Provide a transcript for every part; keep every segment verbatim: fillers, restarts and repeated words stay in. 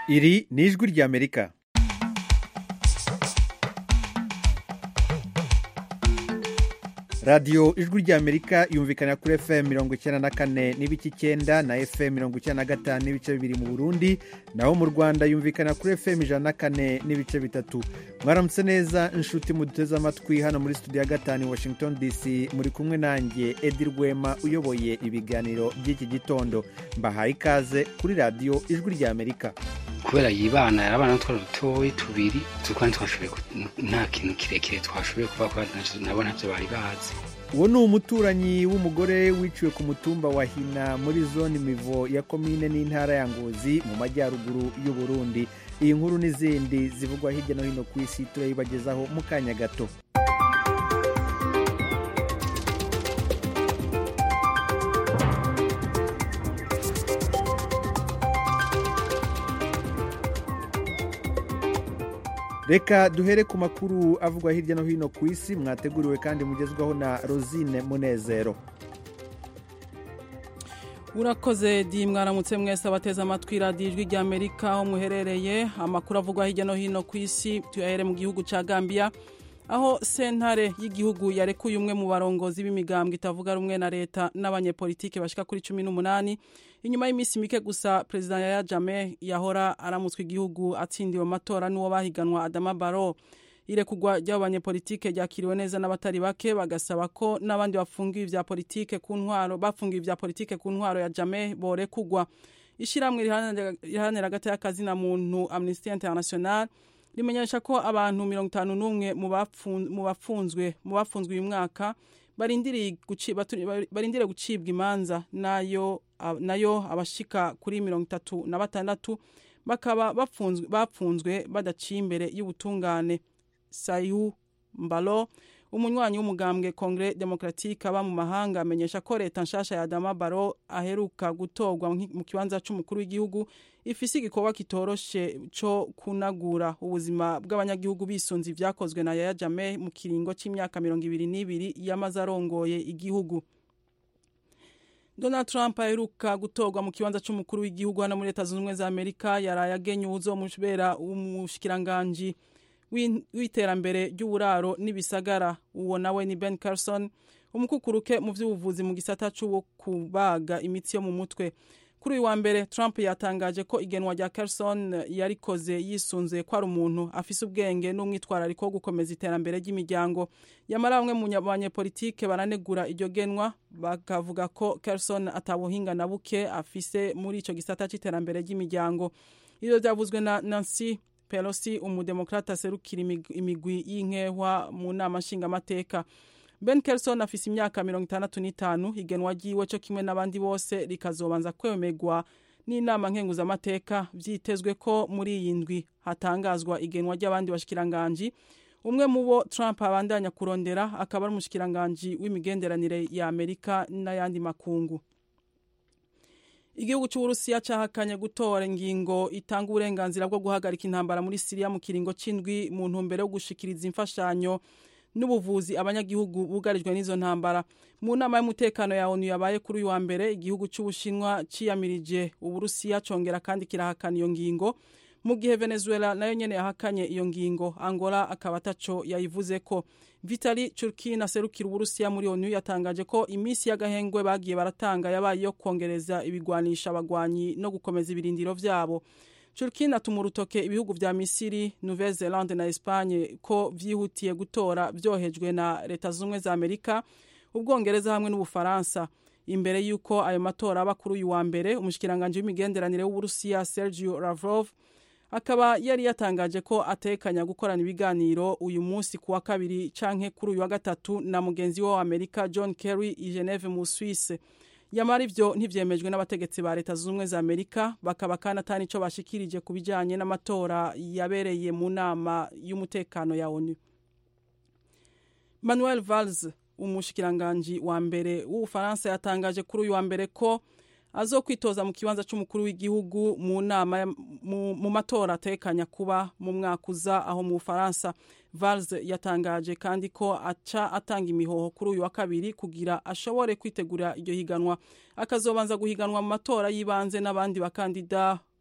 Iri ni ijwi ry'Amerika. radiyo ijwi ry'Amerika yumvikana kuri F M mirongo icyenda na kane n'ibice icyenda na F M mirongo icyenda na gatanu n'ibice bibiri mu Burundi, naho mu Rwanda yumvikana kuri F M ijana na kane n'ibice bitatu. Mwaramutse neza inshuti muduteze amatwi hano muri studio ya gatanu Washington D C, muri kumwe nanjye Edi Rwema uyoboye ibiganiro by'iki gitondo. Mbahaye ikaze kuri radiyo ijwi ry'Amerika. Kubera yibana yarabana twari dutoyi tubiri tukandi twashoboye nta kintu kirekire twashoboye kuva kwa nabo ntavyo bari bazi. Uwo ni umuturanyi w'umugore wiciwe ku mutumba wa Hina muri zone Mivo ya komine n'intara ya Ngozi mu majyaruguru y'u Burundi. Iyi nkuru n'izindi zivugwa hirya no hino ku isi turayibagezaho mu kanya gato. Reka duhere ku makuru avugwa hirya no hino ku isi mwateguriwe kandi mugezwaho na Rosine Munezero. Urakoze di mwaramutse mwese abateze amatwi radiyo ijwi ry'Amerika aho muherereye. Amakuru avugwa hirya no hino ku isi tuyahere mu gihugu ca Gambia, aho sentare y'igihugu yarekuye umwe mu barongozi b'imigambwe itavuga rumwe na leta n'abanyepolitike bashika kuri cumi n'umunani inyuma y'imisi mike gusa. President Yahya Jammeh yahora aramutswe igihugu atsindiwe amatora n'uwo bahiganwa Adama Barrow. Irekugwa ry'abanyepolitike ryakiriwe neza n'abatari bake, bagasaba ko n'abandi bafungiwe ivya politike ku ntwaro bafungiwe ivya politike ku ntwaro ya Jammeh borekugwa. Ishiramwe riharanira hagati y'akazi na muntu Amnesty International rimenyesha ko abantu mirongo itanu n'umwe mu bafunzwe mu bafunzwe uyu mwaka barindiriye barindiriye gucibwa imanza, nayo nayo abashika kuri mirongo itatu na batandatu bakaba bafunzwe bafunzwe badaciye imbere y'ubutungane. Sayu Mbalo, umunywanyi w'umugambwe Congrès Democratique aba mu mahanga, amenyesha ko leta nshasha ya Adama Barrow aheruka gutorwa mu kibanza c'umukuru w'igihugu ifise igikorwa kitoroshe co kunagura ubuzima bw'abanyagihugu bisunze ivyakozwe na Yahya Jammeh mu kiringo c'imyaka mirongo ibiri n'ibiri yamaze arongoye igihugu. Donald Trump aheruka gutorwa mu kibanza c'umukuru w'igihugu hano muri Leta Zunze Ubumwe za Amerika yaraye agenye uzomushibera umushikiranganji w'iterambere ry'uburaro n'ibisagara. Uwo nawe ni Ben Carson, umukukuruke mu vy'ubuvuzi mu gisata c'uwo kubaga imitsi yo mu mutwe. Kuri uyu wa mbere Trump yatangaje ko igenwa rya Carson yarikoze yisunze ko ari umuntu afise ubwenge n'umwitwarariko wo gukomeza iterambere ry'imiryango. Yamara bamwe mu banyepolitike baranegura iryo genwa, bakavuga ko Carson atabuhinga na buke afise muri ico gisata c'iterambere ry'imiryango. Ivyo vyavuzwe na Nancy Pelosi, umudemokrata aserukira imigwi y'inkehwa mu nama nshingamateka. Ben Carson afise imyaka mirongo itandatu n'itanu. Igenwa ryiwe cyo kimwe n'abandi bose rikazobanza kwemegwa n'inama nkenguzamateka. Vyitezwe ko muri iyi ndwi hatangazwa igenwa ry'abandi bashikiranganje. Umwe mu bo Trump abandanya kurondera akaba ari umushikiranganje w'imigenderanire ya Amerika n'ayandi makungu. Igihugu c'Uburusiya cahakanye gutora ingingo itanga uburenganzira bwo guhagarika intambara muri Syria mu kiringo c'indwi mu ntumbero yo gushikiriza imfashanyo n'ubuvuzi abanyagihugu bugarijwe n'izo ntambara. Mu nama y'umutekano ya ONU yabaye kuri uyu wa mbere, igihugu c'Ubushinwa ciyamirije Uburusiya congera kandi kirahakana iyo ngingo, mu gihe Venezuela nayo nyene yahakanye iyo ngingo. Angola akaba ataco yayivuze ko. Vitali Churkin aserukira Uburusiya muri ONU yatangaje ko imisi y'agahengwe bagiye baratanga yabaye yo kongereza ibigwanisha abagwanyi no gukomeza ibirindiro vyabo. Churkin atuma urutoke ibihugu vya Misiri, Nouvelle-Zélande na Espagne ko vyihutiye gutora vyohejwe na Leta Zunze Ubumwe za Amerika, Ubwongereza hamwe n'Ubufaransa. Imbere yuko ayo matora aba kuri uyu wa mbere, umushikiranganje w'imigenderanire w'Uburusiya Sergio Lavrov akaba yari yatangaje ko atekanya gukorana ibiganiro uyu munsi kuwa kabiri canke kuri uyu wa gatatu na mugenzi wa Amerika John Kerry i Geneve mu Suisse. Yamara ivyo ntivyemejwe n'abategetsi ba Leta Zunze Ubumwe za Amerika, bakaba kana tani ico bashikirije kubijanye n'amatora yabereye mu nama y'umutekano ya ONU. Manuel Valls, umushikiranganje wa mbere w'Ufaransa, yatangaje kuri uyu wa mbere ko azokwitoza mu kibanza c'umukuru w'igihugu mu nama mu, mu matora atekanya kuba mu mwaka uza aho mu Faransa. Valls yatangaje kandi ko aca atanga imihoho kuri uyu wa kabiri kugira ashobore kwitegura iryo higanwa. Akazobanza guhiganwa mu matora yibanze n'abandi bakandida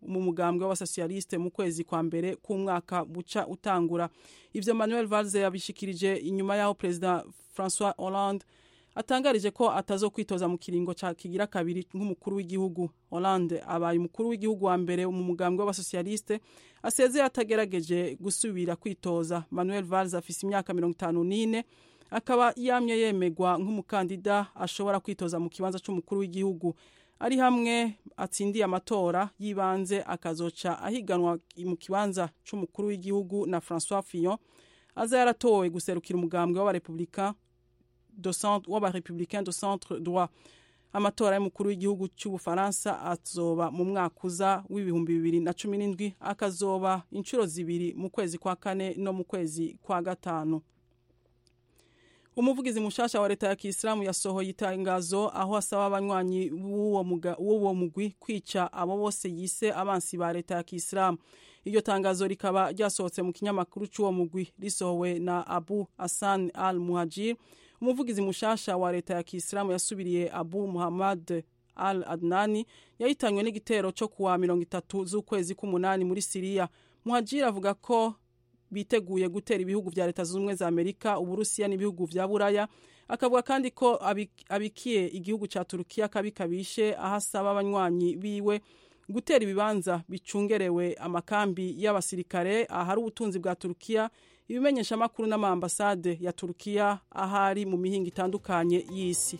mu mugambwe w'abasocialiste mu kwezi kwa mbere k'umwaka buca utangura. Ivyo Manuel Valls yabishikirije inyuma yaho President François Hollande atangarije ko atazo kwitoza mu kiringo ca kigira kabiri nk'umukuru w'igihugu. Hollande abaye umukuru w'igihugu wa mbere mu mugambwe w'abasocialiste aseze atagerageje gusubira kwitoza. Manuel Valls afise imyaka mirongo itanu n'ine akaba yamye yemegwa nk'umukandida ashobora kwitoza mu kibanza c'umukuru w'igihugu. Ari hamwe atsindiye amatora yibanze akazoca ahiganwa mu kibanza c'umukuru w'igihugu na François Fillon aza yaratowe guserukira umugambwe w'abarepublicain de centre w'abarepublicain de centre droit. Amatora y'umukuru w'igihugu cy'Ubufaransa azoba mu mwaka uza w'ibihumbi bibiri na cumi n'indwi akazoba inshuro zibiri mu kwezi kwa kane no mu kwezi kwa gatanu. Umuvugizi mushasha wa leta ya Kiislamu yasohoye itangazo aho asaba abanywanyi w'uwo mugwi kwica abo bose yise abansi ba leta ya Kiislamu. Iryo tangazo rikaba ryasohotse mu kinyamakuru cy'uwo mugwi risohowe na Abu Hassan al-Muhajir. Umuvugizi mushasha wa leta ya Kiislamu yasubiriye Abu Muhammad al-Adnani yahitanywe n'igitero cyo kuwa mirongo itatu z'ukwezi k'umunani muri Syria. Muhajir avuga ko biteguye gutera ibihugu vya leta z'ubumwe za Amerika, Uburusiya n'ibihugu vya Buraya. Akavuga kandi ko abikiye igihugu ca Turukiya kabikabishe ahasaba abanywanyi biwe gutera ibibanza bicungerewe amakambi y'abasirikare ahari ubutunzi bwa Turukiya, ibimenyesha makuru n'amambasade ya Turukiya ahari mu mihingo itandukanye y'isi.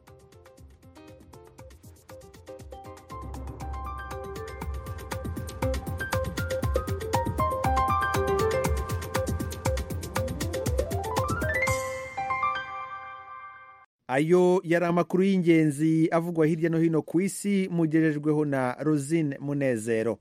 Ayo yari amakuru y'ingenzi avugwa hirya no hino ku isi mugerejweho na Rosine Munezero.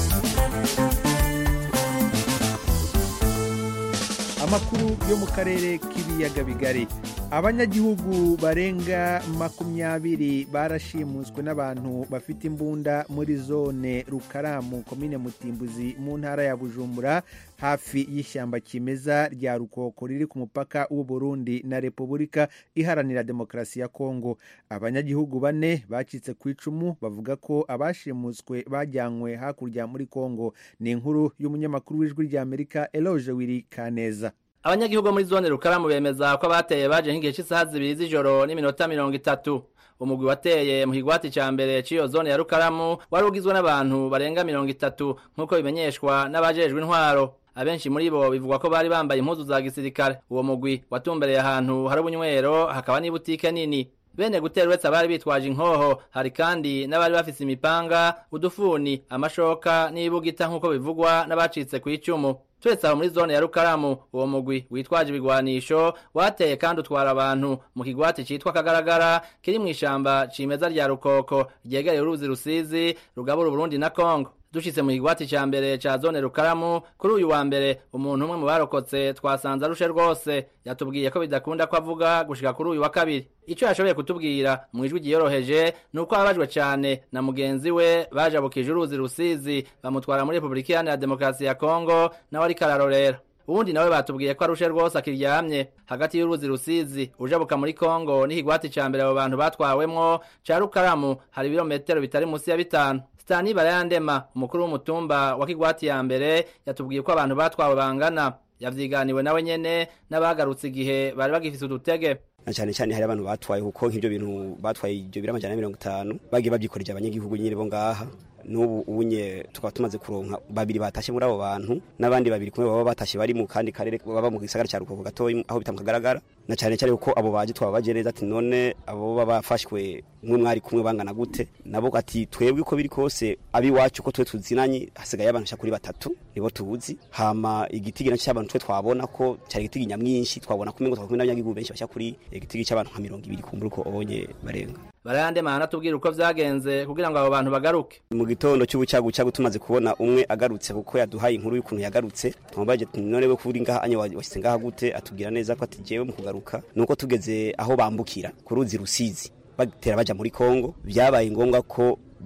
Amakuru yo mu karere k'ibiyaga bigari. Abanyagihugu barenga makumyabiri barashimuswe n'abantu bafite imbunda muri zone Rukaramu komine Mutimbuzi mu ntara ya Bujumbura hafi y'ishyamba kimeza rya Rukoko riri ku mupaka w'u Burundi na Repubulika Iharanira Demokarasi ya Kongo. Abanyagihugu bane bacitse ku icumu bavuga ko abashimuswe bajyanywe hakurya muri Kongo. Ni inkuru y'umunyamakuru w'Ijwi rya Amerika Eloge Wiri Kaneza. Abanyagihugu muri zone Rukaramu bemeza ko abateye baje nk'igihe cy'isaha zibiri z'ijoro n'iminota mirongo itatu. Umugwi wateye mu higwati ca mbere c'iyo zone ya Rukaramu wari ugizwe n'abantu barenga mirongo itatu nk'uko bimenyeshwa n'abajejwe intwaro. Abenshi muri bo bivugwa ko bari bambaye impuzu za gisirikare. Uwo mugwi watumbereye ahantu hari ubunywero hakaba n'ibutike nini. Bene gutera uretse abari bitwaje inkoho, hari kandi n'abari bafise imipanga, udufuni, amashoka n'ibugita nk'uko bivugwa n'abacitse ku icumu. Turetse aho muri zone ya Rukaramu, uwo mugwi witwaje ibigwanisho wateye kandi utwara abantu mu kigwati citwa Kagaragara kiri mu ishamba cimeza rya Rukoko ryegereye uruzi Rusizi rugabura Burundi na Kongo. Dushitse mu higwati ca mbere ca zone Rukaramu kuri uyu wa mbere, umuntu umwe mu barokotse twasanze arushe rwose yatubwiye ko bidakunda ko avuga gushika kuri uyu wa kabiri. Ico yashoboye kutubwira mu ijwi ryoroheje nuko abajwe cyane na mugenzi we bajabukije uruzi Rusizi bamutwara muri Republika Iharanira Demokarasi ya Kongo nawe ari kararorera. Ubundi nawe batubwiye ko arushe rwose akiryamye hagati y'uruzi Rusizi ujabuka muri Kongo n'ihigwati ca mbere abo bantu batwawemwo ca Rukaramu hari ibirometero bitari musi ya bitanu. Stani Barayandema umukuru w'umutumba wa kigwati ya mbere yatubwiye ko abantu batwawe bangana. Yavyiganiwe nawe nyene n'abagarutse igihe bari bagifise udutege. Na cyane cyane hari abantu batwaye kuko nk'ibyo bintu batwaye ibyo biramajana mirongo itanu bagiye babyikorera abanyagihugu nyine bo ngaha. Nubu unye tukaba tumaze kuronka babiri batashe muri abo bantu n'abandi babiri kumwe baba batashe bari mu kandi karere baba mu gisagara cya Rukoko gatoyi aho bitamukagaragara. Na cyane cyane uko abo baje twabaje neza ati none abo baba bafashwe mwe mwari kumwe bangana gute, nabo ati twebwe ko biri kose abi wacu ko twe tuzinanye hasigaye abantu kuri batatu nibo tubuzi. Hama igitigi na cy'abantu twe twabona ko cyari igitigi nyamwinshi twabona kumengo twakumwe n'abanyagihugu benshi basha kuri igitigi cy'abantu nka mirongo ibiri kumbura uko onye barenga. Barayandema anatubwira uko vyagenze kugira ngo abo bantu bagaruke. Mu gitondo cy'ubucagu cyagu tumaze kubona umwe agarutse kuko yaduhaye inkuru y'ukuntu yagarutse, tumbaje none we kuri ngaha anye washitse ngaha gute, atubwira neza ko ati jewe mu kugaruka nuko tugeze aho bambukira ku ruzi Rusizi batera baja muri Kongo, byabaye ngombwa ko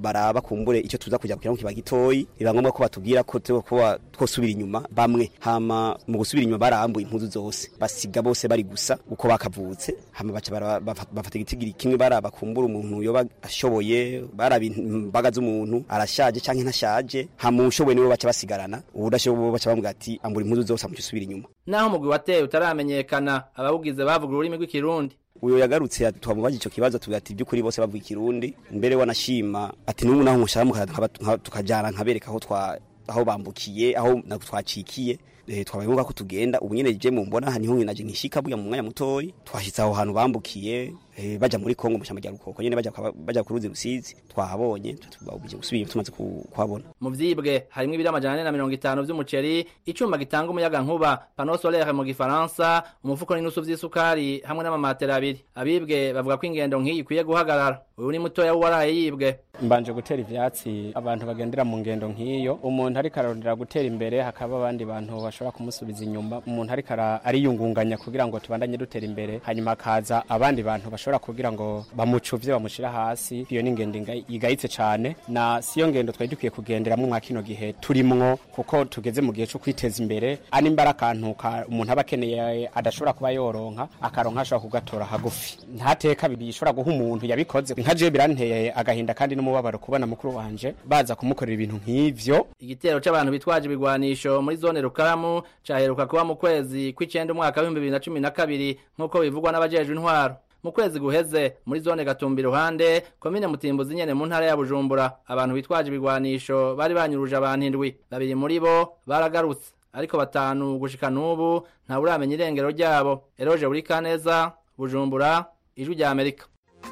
baraba kumbure icyo tuza kujya kugira ngo kiba gitoyi biba ngombwa ko batubwira ko kuba twosubira inyuma bamwe hama mu gusubira inyuma barambuye impuzu zose basiga bose bari gusa uko bakavutse hama baca bafata igitigiri kimwe baraba kumbura umuntu yoba ashoboye baraba imbaga z'umuntu arashaje canke ntashaje hama ushoboye niwe baca basigarana ubudashoboye baca bamubwira ati ambura impuzu zose amusubira inyuma naho umugwi wateye utaramenyekana abawugize bavuga ururimi rw'ikirundi uyo yagarutse twamubaje ico kibazo tugati by'ukuri bose bavuga ikirundi mbere wanashima ati n'ubu naho mushaka tukajana nkabereka aho twa aho bambukiye aho natwacikiye twabayeho ko tugenda ubu nyene je mu mbona haniho nkinaje nkishika buya mu mwanya mutoyi twashitse aho hantu bambukiye baja muri Kongo mu shamba rya Rukoko nyene baja baja ku ruzi Rusizi twahabonye tubabuje gusubira tumaze kuhabona mu vyibwe harimo ibiri amajana ane na mirongo itanu vy'umuceri icuma gitanga umuyaga nkuba panneau solaire mu gifaransa umufuko n'inusu vy'isukari hamwe n'amamatera abiri abibwe bavuga ko ingendo nk'iyi kwiye guhagarara uyu ni mutoya waraye yibwe mbanje gutera ivyatsi abantu bagendera mu ngendo nk'iyo umuntu ari karondera gutera imbere hakaba abandi bantu bashobora kumusubiza inyuma umuntu ari ariyungunganya kugira ngo tubandanye dutera imbere hanyuma kaza abandi bantu bashobora kugira ngo bamucuvye bamushira hasi iyo ni ngendo igayitse cyane na siyo ngendo twari dukwiye kugenderamo mwa kino gihe turimwo kuko tugeze mu gihe cyo kwiteza imbere ani mbara kantu umuntu abakeneye adashobora kuba yoronka akaronka ashobora kugatora hagufi ntateka bishobora guha umuntu yabikoze nkaje biranteye agahinda kandi n'umubabaro kubona mukuru wanje baza kumukorera ibintu nk'ivyo igitero c'abantu bitwaje ibigwanisho muri zone Rukaramu caheruka kuba mu kwezi kw'icenda umwaka wa bibiri na cumi na kabiri nkuko bivugwa n'abajejwe intwaro mu kwezi guheze muri zone Gatumbi ruhande komine Mutimbuzi nyene mu ntara ya Bujumbura abantu bitwaje ibigwanisho bari banyuruje abantu indwi babiri muri bo baragarutse ariko batanu gushika n'ubu nta buramenya irengero ryabo Eroje buri kaneza Bujumbura ijwi rya Amerika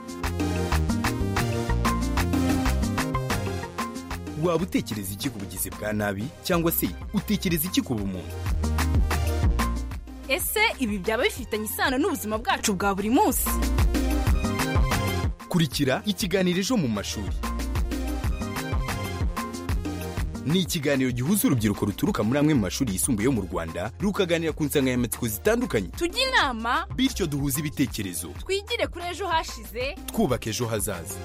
waba utekereza iki ku bugizi bwa nabi cyangwa se utekereza iki ku bumuntu ese ibi byaba bifitanye isano n'ubuzima bwacu bwa buri munsi kurikira ikiganiro ejo mu mashuri ni ikiganiro gihuza urubyiruko ruturuka muri amwe mu mashuri yisumbuye yo mu Rwanda rukaganira ku nsanganyamatsiko zitandukanye tujye inama bityo duhuze ibitekerezo twigire kuri ejo hashize twubaka ejo hazaza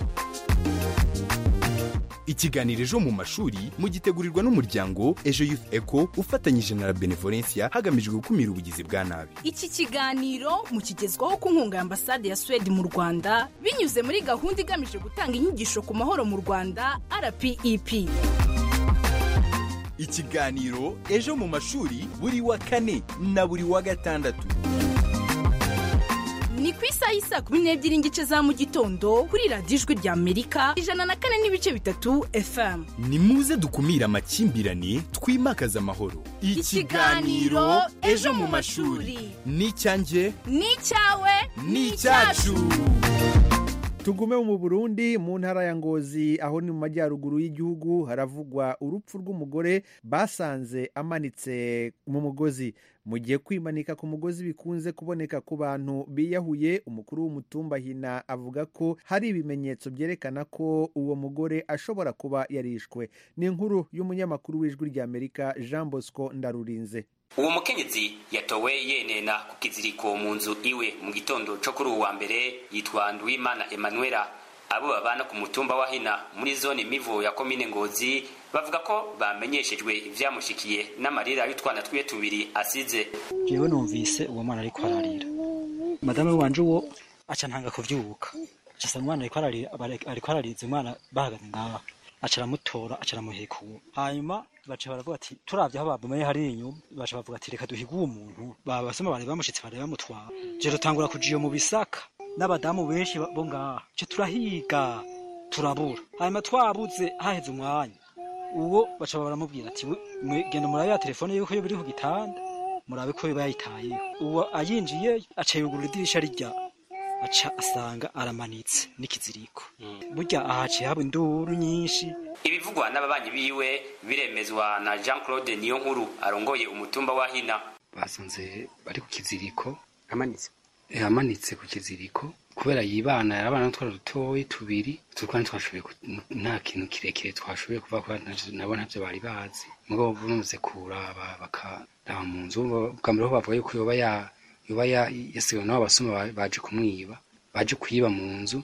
ikiganiro ejo mu mashuri mugitegurirwa n'umuryango Ejo Youth Eco ufatanyije na Benevolencia hagamijwe gukumira ubugizi bwa nabi. Iki kiganiro mukigezwaho ku nkunga ya ambasade ya Sweden mu Rwanda binyuze muri gahunda igamije gutanga inyigisho ku mahoro mu Rwanda R P E P. Ikiganiro ejo mu mashuri buri wa kane na buri wa gatandatu. Ni ku isaha y'isa kumi n'ebyiri n'igice za mu gitondo kuri radiyo ijwi rya Amerika ijana na kane n'ibice bitatu F M. Ni muze dukumira amakimbirane twimakaza amahoro. Ikiganiro ejo mu mashuri ni cyanjye ni cyawe ni cyacu. Tugume mu Burundi mu ntara ya Ngozi aho ni mu majyaruguru y'igihugu haravugwa urupfu rw'umugore basanze amanitse mu mugozi mu gihe kwimanika ku mugozi bikunze kuboneka ku bantu biyahuye. Umukuru w'umutumba Hina avuga ko hari ibimenyetso byerekana ko uwo mugore ashobora kuba yarishwe. Ni inkuru y'umunyamakuru w'ijwi rya Amerika Jean Bosco Ndarurinze. Uwo mukenyezi yatowe yenena ku kiziriko mu nzu iwe mu gitondo cyo kuri uwa mbere yitwa Ndwimana Emmanuela. Abo babana ku mutumba wa Hina muri zone Mivo ya komine Ngozi bavuga ko bamenyeshejwe ivyamushikiye n'amarira y'utwana twiye tubiri asize. Jewe numvise uwo mwana ariko ararira, madame wanje uwo aca ntanga kuvyuka, aca umwana ariko ararira, ariko ararize umwana bahagaze ngaho, aca aramutora aca aramuheka uwo. Hanyuma baca baravuga ati turavye aho babumaye hari inyuma, baca bavuga ati reka duhiga uwo muntu. Babasoma bari bamushitse bari bamutwara, je rutangura kujiyo mu bisaka n'abadamu benshi bo ngaha, cyo turahiga turabura. Hanyuma twabuze haheze umwanya uwo baca baramubwira ati mwe genda murabe ya telefone yuko yo biri ku gitanda murabe ko bayitaye. Uwo ayinjiye aca yugurura idirisha rijya aca asanga aramanitse n'ikiziriko. Burya ahaciye haba induru nyinshi. Ibivugwa n'ababanyi biwe biremezwa na Jean Claude Niyonkuru arongoye umutumba wa Hina. Basanze bari ku kiziriko amanitse yamanitse ku kiziriko kubera yibana yarabana n'utwara dutoyi tubiri twari twashoboye nta kintu kirekire twashoboye kuva kwa nabo ntavyo bari bazi mugabo bunuze kuraba bakaraba mu nzu bwambere ho bavuga yuko yoba ya yoba ya yasiwe nabo basoma baje kumwiba baje kuyiba mu nzu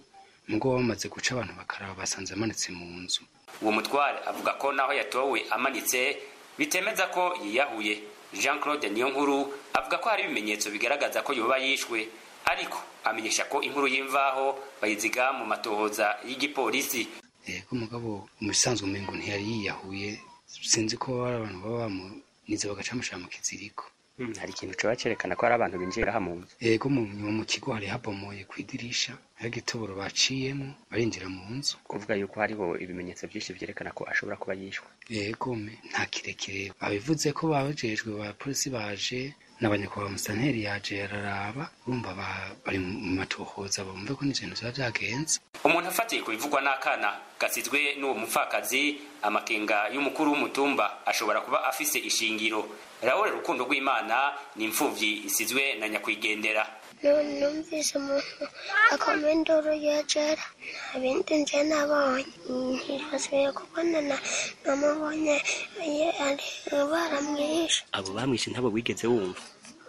mugo bamaze guca abantu bakaraba basanze amanitse mu nzu. Uwo mutware avuga ko naho yatowe amanitse bitemeza ko yiyahuye. Jean Claude Niyonkuru avuga ko hari ibimenyetso bigaragaza ko yoba yishwe, ariko amenyesha ko inkuru y'imvaho bayiziga mu matohoza y'igipolisi. Yego mugabo umusanzwe umengo ntiyari yiyahuye, sinzi ko ari abantu baba bamunize bagaca amushira mu kiziriko. Hmm, hari ikintu cyo bacerekana ko ari abantu binjira ha mu nzu. Yego mu mu kigo hari habomoye kwidirisha, hari gitoboro baciyemo barinjira mu nzu. Kuvuga yuko hariho ibimenyetso byinshi byerekana ko ashobora kuba yishwe. Yego me nta kirekire babivuze ko babajejwe ba polisi baje n'abanyakwa musanteri yaje yararaba urumva bari mu matohoza bumve ko n'ibintu byagenze. Umuntu afatiye kubivugwa n'akana gasizwe n'uwo mupfakazi, amakenga y'umukuru w'umutumba ashobora kuba afise ishingiro. Raore Rukundo rw'Imana ni imfuvyi isizwe na nyakwigendera. Numvise umuntu akomendoro yajera abindi nje nabonye ntibasubiye kubonana namubonye ari baramwishe. Abo bamwishe ntabo wigeze wumva?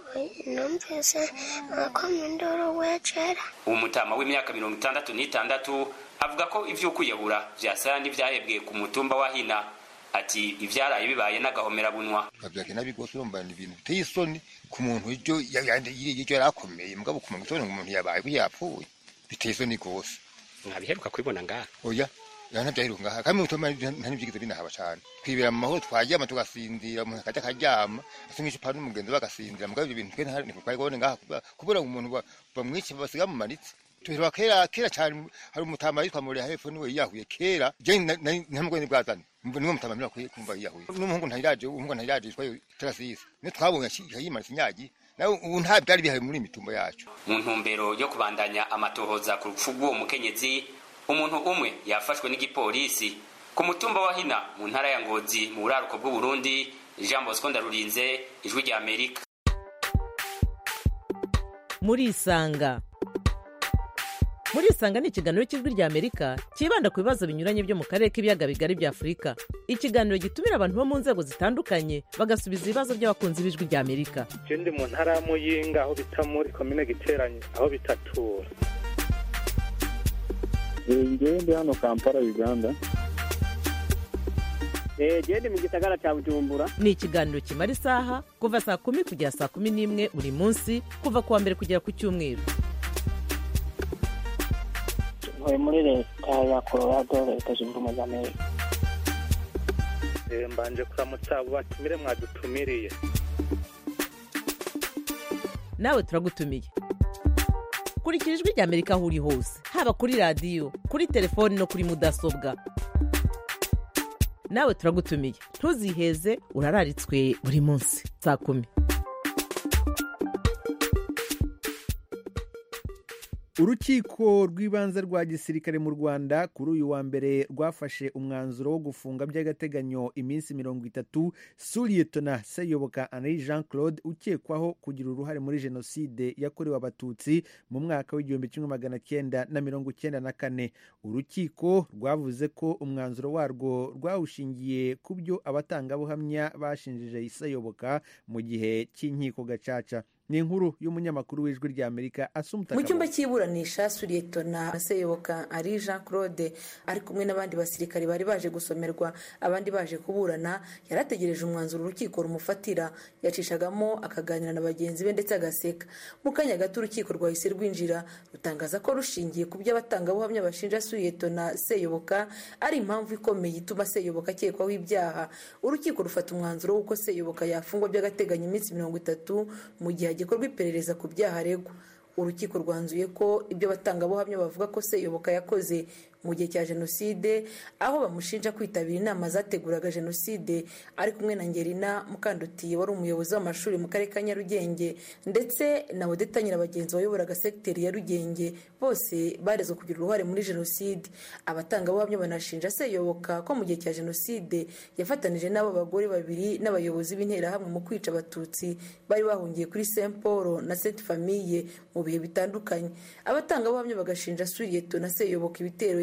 Numvise akomendoro wajera. Umutama w'imyaka mirongo itandatu n'itandatu avuga ko ivyo kwiyahura vyasaya n'ivyahebwe ku mutumba wa Hina. Ati ivyaraye bibaye n'agahomera bunwa. Bavyake nabigose urumva ni ibintu biteye isoni ku muntu icyo yandi yicyo yarakomeye mugabo ku muntu umuntu yabaye yapfuye biteye isoni gose. Mwabiheruka kwibona ngaha? Oya yana byaheruka ngaha kandi mutoma ntani byigize binahaba cyane. Kwibera mu mahoro twaryama tugasinzira umuntu akajya karyama asingisha pano umugenzi bagasinzira mugabo ibyo bintu twene hari kwagone ngaha kubura umuntu bamwice basiga mu manitse. Tuhirwa kera kera cyane hari umutama yitwa muri hepfo niwe yahuye kera je ntamugwe bwazana niwe mutama mira kumva yahuye n'umuhungu ntayiraje umuhungu ntayiraje twa terasisi ne twabonye yimanitse nyagi nawe ubu nta byari bihaye muri mitumba yacu. Mu ntumbero yo kubandanya amatohoza ku rupfu rw'uwo mukenyezi, umuntu umwe yafashwe n'igipolisi ku mutumba wa Hina mu ntara ya Ngozi mu buraruko bw'u Burundi. Jean Bosco Ndarurinze, Ijwi rya Amerika. Muri Isanga Muri Isanga ni ikiganiro cy'Ijwi rya Amerika kibanda ku bibazo binyuranye byo mu karere k'ibiyaga bigari bya Afurika. Ikiganiro gitumira abantu bo mu nzego zitandukanye bagasubiza ibibazo by'abakunzi b'Ijwi rya Amerika. Je ndi mu ntara ya Muyinga aho bita muri commune Giteranye aho bitatura. Ngiye ndi hano Kampala Uganda. Eh je ndi mu gisagara cya Bujumbura. Ni ikiganiro kimara isaha kuva saa kumi kugera saa kumi n'imwe buri munsi kuva kuwa mbere kugera ku cyumweru. Ntuye muri leta ya Colorado leta zunze ubumwe za Amerika. Eh mbanje kuramutsa abo batumire mwadutumiriye. Nawe turagutumiye. Kurikira Ijwi rya Amerika aho uri hose, haba kuri radio, kuri telefone no kuri mudasobwa. Nawe turagutumiye. Ntuziheze urararitswe buri munsi saa kumi. Urukiko rw'ibanze rwa gisirikare mu Rwanda kuri uyu wa mbere rwafashe umwanzuro wo gufunga by'agateganyo iminsi mirongo itatu Suliyetona Seyoboka Henri Jean Claude ukekwaho kugira uruhare muri jenoside yakorewe abatutsi mu mwaka w'igihumbi kimwe magana cyenda na mirongo cyenda na kane. Urukiko rwavuze ko umwanzuro warwo rwawushingiye ku byo abatangabuhamya bashinjije Seyoboka mu gihe cy'inkiko gacaca. Ni inkuru y'umunyamakuru w'Ijwi rya Amerika Asumta. Mu cyumba cy'iburanisha Suliyetona Seyoboka Henri Jean Claude ari kumwe n'abandi basirikari bari baje gusomerwa abandi baje kuburana, yarategereje umwanzuro urukiko rumufatira. Yacishagamo akaganira na bagenzi be ndetse agaseka. Mu kanya gato urukiko rwahise rwinjira rutangaza ko rushingiye ku byo abatangabuhamya bashinja Suliyetona Seyoboka ari impamvu ikomeye ituma Seyoboka akekwaho ibyaha. Urukiko rufata umwanzuro w'uko Seyoboka yafungwa by'agateganyo iminsi mirongo itatu mu gihe gikorwa iperereza ku byaha aregwa. Urukiko rwanzuye ko ibyo batangabuhamya bavuga ko Seyoboka yakoze mu gihe cya jenoside, aho bamushinja kwitabira inama zateguraga jenoside ari kumwe na Ngerina Mukandutiye wari umuyobozi w'amashuri mu karere ka Nyarugenge ndetse na Odeta Nyirabagenzi wayoboraga sekiteri ya Rugenge, bose barezwe kugira uruhare muri jenoside. Abatangabuhamya banashinja Seyoboka ko mu gihe cya jenoside yafatanije n'abo bagore babiri n'abayobozi b'interahamwe mu kwica abatutsi bari bahungiye kuri Saint Paul na Sainte Famille mu bihe bitandukanye. Abatangabuhamya bagashinja Suliyetona Seyoboka ibitero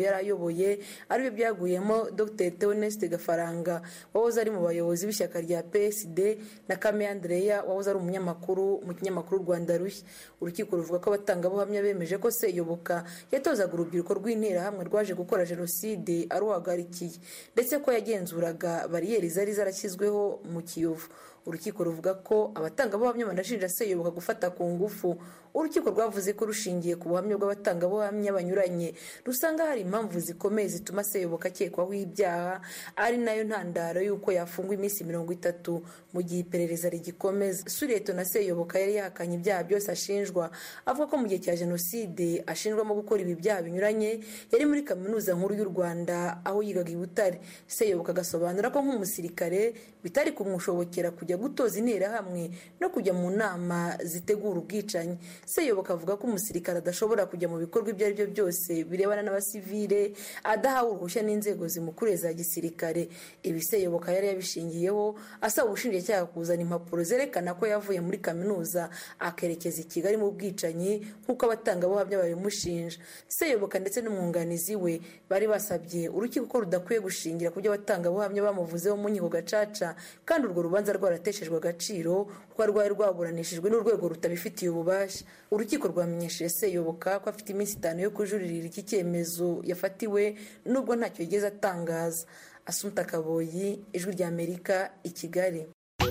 yari ayoboye aribyo byaguyemo Dr Theoneste Gafaranga wahoze ari mu bayobozi b'ishyaka rya P S D na Kame Andrea wahoze ari umunyamakuru mu kinyamakuru Rwanda Rushya. Urukiko ruvuga ko abatangabuhamya bemeje ko Seyoboka yatozaga urubyiruko rw'interahamwe rwaje gukora jenoside aruhagarikiye ndetse ko yagenzuraga bariyeri zari zarashyizweho mu Kiyovu. Urukiko ruvuga ko abatangabuhamya banashinja Seyoboka gufata ku ngufu. Urukiko rwavuze ko rushingiye ku buhamya bw'abatangabuhamya banyuranye rusanga hari impamvu zikomeye zituma Seyoboka akekwaho ibyaha, ari nayo ntandaro y'uko yafungwa iminsi mirongo itatu mu gihe iperereza rigikomeza. Sureto na Seyoboka yari yahakanye ibyaha byose ashinjwa, avuga ko mu gihe cya jenoside ashinjwamo gukora ibi byaha binyuranye yari muri Kaminuza Nkuru y'u Rwanda aho yigaga i Butare. Seyoboka agasobanura ko nk'umusirikare bitari kumushobokera kujya gutoza interahamwe no kujya mu nama zitegura ubwicanyi. Seyoboka avuga ko umusirikare adashobora kujya mu bikorwa ibyo ari byo byose birebana n'abasivile adahawe uruhushya n'inzego zimukuriye za gisirikare. Ibi Seyoboka yari yabishingiyeho asaba ubushinjacyaha kuzana impapuro zerekana ko yavuye muri kaminuza akerekeza i Kigali mu bwicanyi nk'uko abatangabuhamya babimushinja. Seyoboka ndetse n'umwunganizi we bari basabye urukiko ko rudakwiye gushingira ku byo abatangabuhamya bamuvuzeho mu nkiko gacaca kandi urwo rubanza rwarateshejwe agaciro kuko rwari rwaburanishijwe n'urwego rutabifitiye ububasha. Urukiko rwamenyesheje Seyoboka ko afite iminsi itanu yo kujuririra iki cyemezo yafatiwe nubwo ntacyo yigeze atangaza. Asumta Kaboyi, Ijwi rya Amerika, i Kigali.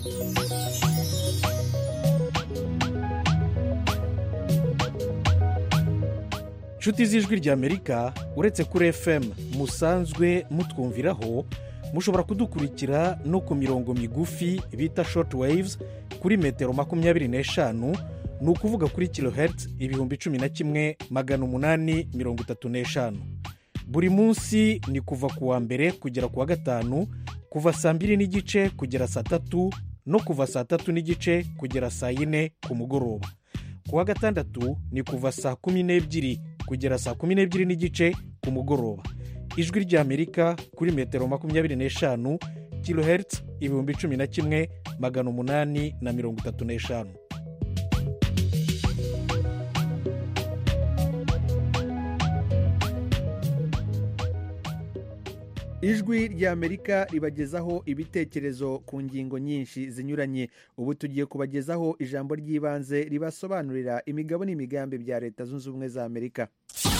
Nshuti z'Ijwi rya Amerika, uretse kuri F M musanzwe mutwumviraho, mushobora kudukurikira no ku mirongo migufi bita short waves kuri metero makumyabiri n'eshanu, ni ukuvuga kuri kilohertz ibihumbi cumi na kimwe magana umunani mirongo itatu n'eshanu. Buri munsi ni kuva ku wa mbere kugera ku wa gatanu, kuva saa mbiri n'igice kugera saa tatu no kuva saa tatu n'igice kugera saa yine ku mugoroba. Ku wa gatandatu ni kuva saa kumi n'ebyiri kugera saa kumi n'ebyiri n'igice ku mugoroba. Ijwi rya Amerika kuri metero makumyabiri n'eshanu, kilohertz ibihumbi cumi na kimwe magana umunani na mirongo itatu n'eshanu. Ijwi rya Amerika ribagezaho ibitekerezo ku ngingo nyinshi zinyuranye. Ubu tugiye kubagezaho ijambo ry'ibanze ribasobanurira imigabo n'imigambi bya Leta Zunze Ubumwe za Amerika.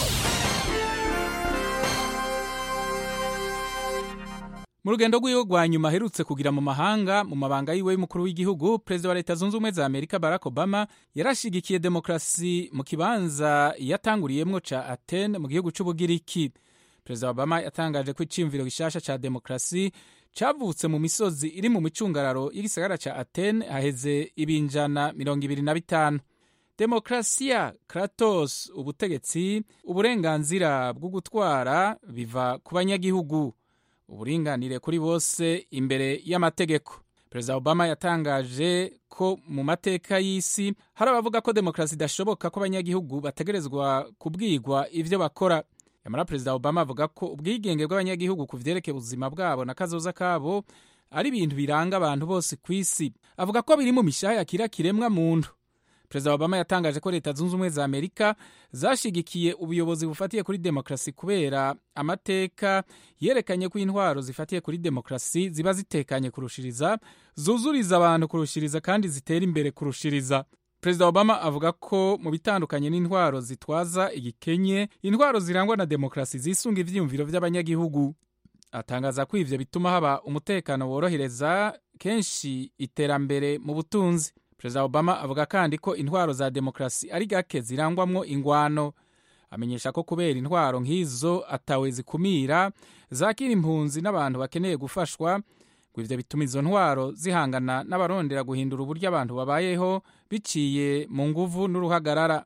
Mu rugendo rw'iwe rwa nyuma aherutse kugira mu mahanga mu mabanga yiwe y'umukuru w'igihugu, Perezida wa Leta Zunze Ubumwe za Amerika Barack Obama yarashigikiye demokarasi mu kibanza yatanguriyemwo ca Athene mu gihugu c'Ubugiriki. Perezida Obama yatangaje ko iciyumviro gishasha ca demokarasi cavutse mu misozi iri mu micungararo y'igisagara ca Athene haheze ibinjana mirongo ibiri na bitanu. Demokrasia, kratos, ubutegetsi, uburenganzira bwo gutwara biva ku banyagihugu, uburinganire kuri bose imbere y'amategeko. Perezida Obama yatangaje ko mu mateka y'isi hari abavuga ko demokarasi idashoboka, ko abanyagihugu bategerezwa kubwirwa ivyo bakora. Yamara Perezida Obama avuga ko ubwigenge bw'abanyagihugu ku vyerekeye ubuzima bwabo na kazoza kabo ari ibintu biranga abantu bose ku isi. Avuga ko biri mu mishaha ya kira kiremwa muntu. Perezida Obama yatangaje ko Leta Zunze Ubumwe za Amerika zashigikiye ubuyobozi bufatiye kuri demokarasi kubera amateka yerekanye ko intwaro zifatiye kuri demokarasi ziba zitekanye kurushiriza, zuzuriza abantu kurushiriza kandi zitera imbere kurushiriza. Perezida Obama avuga ko mu bitandukanye n'intwaro zitwaza igikenye, intwaro zirangwa na demokarasi zisunga ivyiyumviro vy'abanyagihugu. Atangaza ko ivyo bituma haba umutekano worohereza kenshi iterambere mu butunzi. Perezida Obama avuga kandi ko intwaro za demokarasi ari gake zirangwamwo ingwano. Amenyesha ko kubera intwaro nk'izo atawe zikumira, zakira impunzi n'abantu bakeneye gufashwa, ngo ivyo bituma izo ntwaro zihangana n'abarondera guhindura uburyo abantu babayeho biciye mu nguvu n'uruhagarara.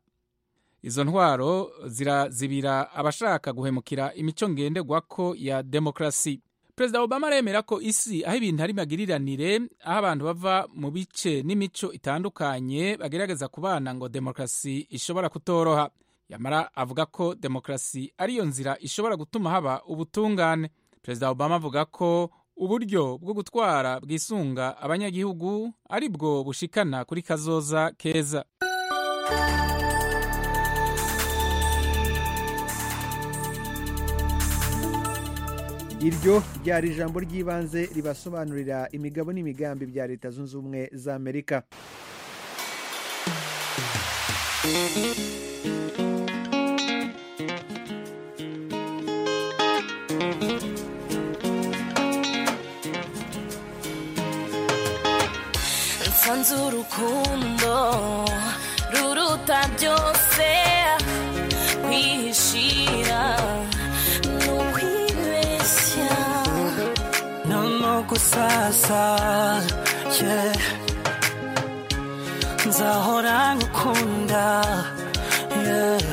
Izo ntwaro zirazibira abashaka guhemukira imico ngenderwako ya demokarasi. Perezida Obama aremera ko isi aho ibintu ari magiriranire, aho abantu bava mu bice n'imico itandukanye bagerageza kubana, ngo demokarasi ishobora kutoroha. Yamara avuga ko demokarasi ariyo nzira ishobora gutuma haba ubutungane. Perezida Obama avuga ko uburyo bwo gutwara bwisunga abanyagihugu ari bwo bushikana kuri kazoza keza. iryo ryari ijambo ry'ibanze ribasobanurira imigabo n'imigambi bya Leta Zunze Ubumwe za Amerika. nsanze urukundo ruruta byose kwihishira n'ukwibeshya no gusasa yeah. nzahora ngukunda yeah.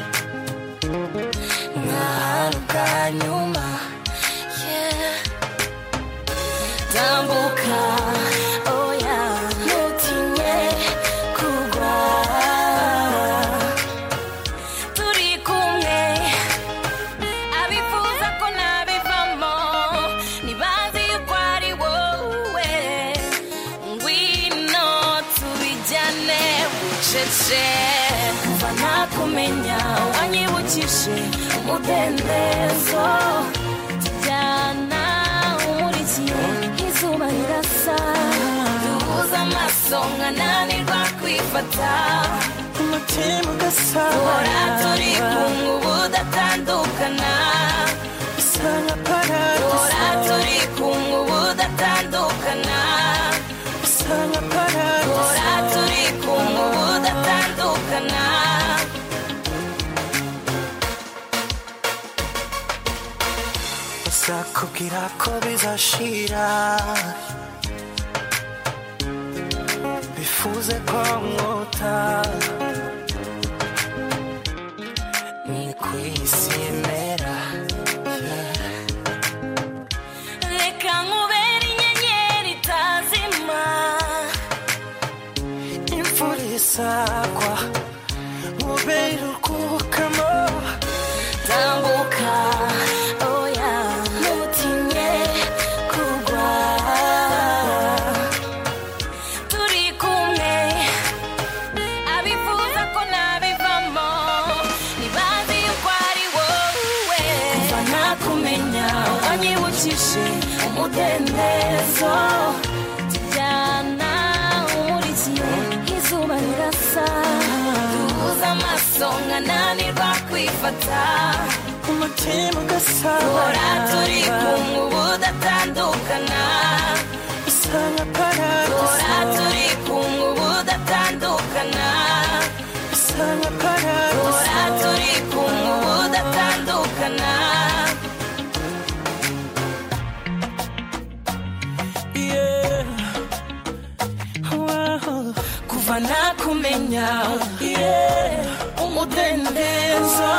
ntaruka nyuma yeah. tambuka oya ntutinye kugwa turi kumwe abifuza ko nabivamo nibazi yuko ari wowe ngwino tubijyane bucece kuva nakumenya wanyibukije umudendezo tujyana umurikiye izuba rirasa duhuza amaso nkananirwa kwifata umutima ugasaba duhora turi kumwe ubu datandukana bisa nka paradiso duhora turi kumwe ubu datandukana bisa nka paradiso duhora turi kumwe ubu datandukana sakubwira ko bizashira bifuze ko mwota ni kwisi imera reka nkubere inyenyeri itazima imvura isagwa nkubere urwukamo tambuka oya ntutinye kugwa turi kumwe abifuza ko nabivamo nibazi yuko ari wowe kuva nakumenya wanyibukije umudendezo tujyana umurikiye izuba rirasa duhuza amaso nkananirwa kwifata umutima ugasaba duhora turi kumwe ubu datandukana bisa nka paradiso duhora turi kumwe ubu datandukana bisa nka paradiso duhora turi kumwe ubu datandukana yeah. wow. kuva nakumenya yeah. umudendezo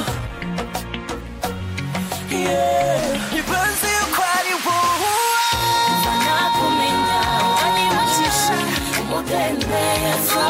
ibanze yuko ari wowe kuva nakumenya wanyibukije umudendezo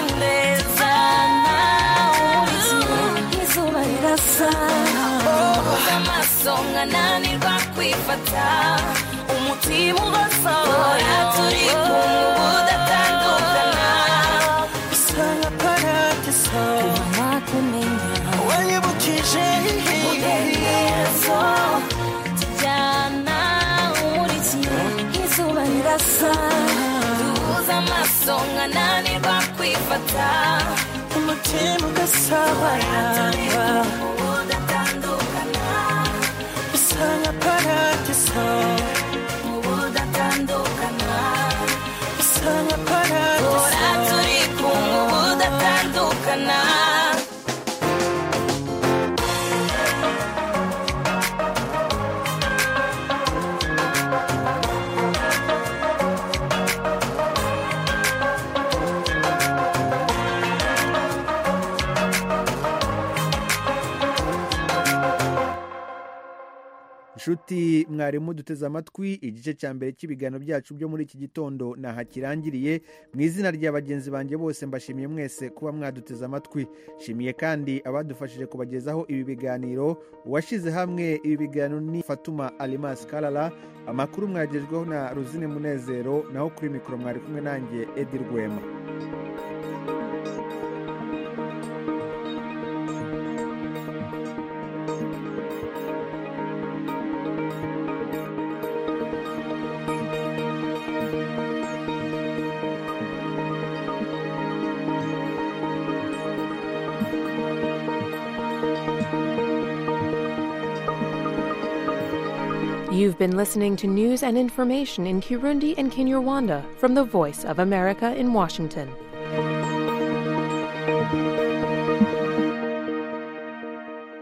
izuba rirasa duhuza amaso nkananirwa kwifata umutima ugasohora turi kumwe ubu datandukana bisa nka paradiso nakumenya wanyibukije umudendezo tujyana umurikiye izuba rirasa duhuza amaso nkananirwa kwifata umutima ugasaba ubu datandukana bisa nka paradiso ubu datandukana bisa nka paradiso duhora turi kumwe ubu datandukana inshuti mwarimu duteze amatwi igice cya mbere cy'ibiganiro byacu byo muri iki gitondo ntaho kirangiriye mu izina rya bagenzi banjye bose mbashimiye mwese kuba mwaduteze amatwi shimiye kandi abadufashije kubagezaho ibi biganiro uwashyize hamwe ibi biganiro ni Fatuma Alimas Kalala amakuru mwagejweho na Ruzine Munezero naho kuri mikoro mwari kumwe nanjye Edi Rwema. You've been listening to news and information in Kirundi and Kinyarwanda from the Voice of America in Washington.